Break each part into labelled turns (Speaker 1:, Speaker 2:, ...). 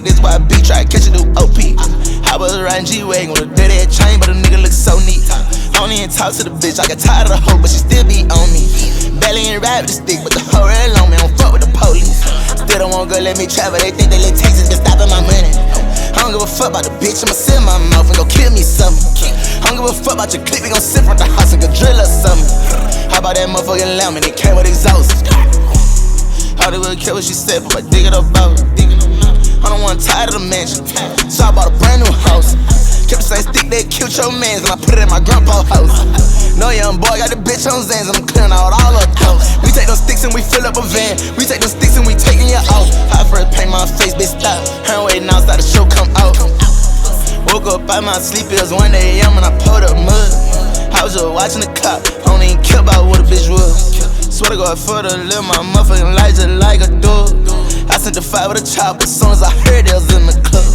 Speaker 1: this why I be try to catch a new OP. I was riding G-Wagon with a dirty ass chain, but a nigga look so neat. I don't even talk to the bitch, I got tired of the hoe, but she still be on me. Belly ain't ride with the stick, but the hoe real on me, don't fuck with the police. Still don't want girl let me travel, they think they let Texas been stopping my money. I don't give a fuck about the bitch, I'ma sit in my mouth and go kill me something. I don't give a fuck about your clip, they gon' sit front the house and go drill or something. How about that motherfucking lamb and it came with exhaust? I don't really care what she said, but I dig it up out. I don't want tired of the mansion, so I bought a brand new house. Kept the same stick that killed your mans, and I put it in my grandpa's house. No young boy got the bitch on Zans, I'm clearing out all of those. We take those sticks and we fill up a van. We take those sticks and we taking you out. I first paint my face, bitch stop. Her waiting outside the show come out. Woke up out my sleep, it was 1 a.m. and I pulled up mud. I was just watching the cop, I don't even care about what a bitch was. Swear to God, for the live my motherfucking life just like a dog. I sent the fire with a chop as soon as I heard it was in the club.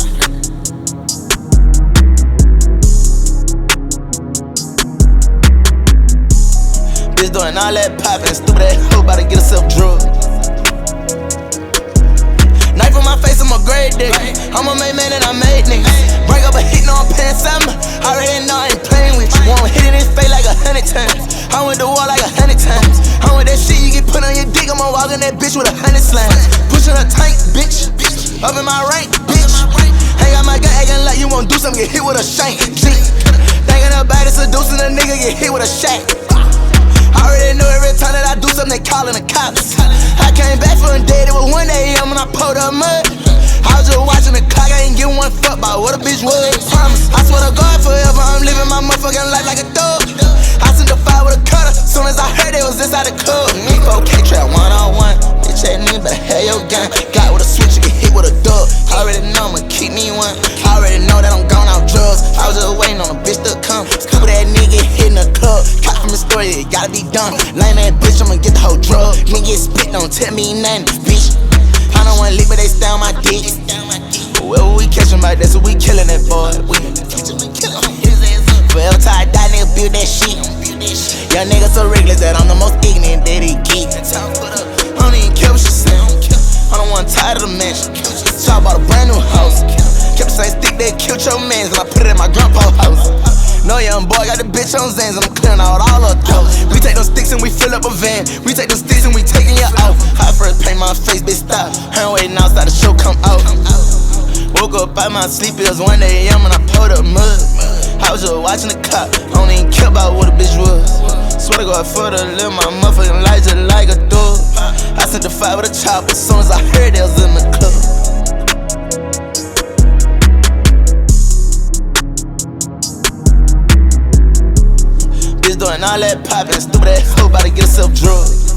Speaker 1: Bitch doing all that poppin', stupid ass hoe bout to get herself drugged. Knife on my face, I'm a great dick. I'm a main man and I made niggas. Break up a hit, no I'm paying something. I already know I ain't playing with you. Won't hit in his face like 100 times. I went to war like 100 times. I want that shit you get put on your dick. I'ma walk in that bitch with 100 slams. Pushing a tank, bitch. Up in my rank, bitch. Ain't got my gun acting like you won't do something, get hit with a shank. Thinking about it, seducing a nigga, get hit with a shack. I already know every time that I do something, they callin' the cops. I came back from dead, it was 1 a.m. when I pulled up mud. I was just watching the clock, I ain't giving one fuck about what a bitch was. Promise, I swear to God forever, I'm living my motherfucking life like a thug. I sent the fire with a cutter, soon as I heard it was inside the club. Me 4K trap 1-on-1, bitch that nigga better have your gun. Got with a switch, you get hit with a dub. I already know I'ma keep me one, I already know that I'm gone off drugs. I was just waiting on a bitch to come, stupid that nigga get hit in the club. Caught from the story, it gotta be done. Lame ass bitch, I'ma get the whole drug. Nigga get spit, don't tell me nothing, bitch. I don't want lick, but they stay on my dick. Wherever we catch him like that, so we killin' that boy. We catch him and kill him. Forever till I die, nigga build that shit. Young niggas so reckless that I'm the most ignorant that he geek. I don't even care what she say. I don't want tired of the mansion, so I bought a brand new house. Kept the same stick that killed your mans, and I put it in my grandpa's house. No young boy got the bitch on Zans, and I'm clearing out all of those. We take those sticks and we fill up a van. We take those sticks and we taking you out. I first paint my face, bitch stop. Her waiting outside the show come out. Woke up out my sleep, it was 1 a.m. and I pulled up mud. I was just watching the cop, I don't even care about what a bitch was. Swear to God, for the live my motherfucking life just like a dog. I sent the fire with a chop as soon as I heard it was in the club. Doing all that poppin', stupid ass hoe bout to get herself drugged.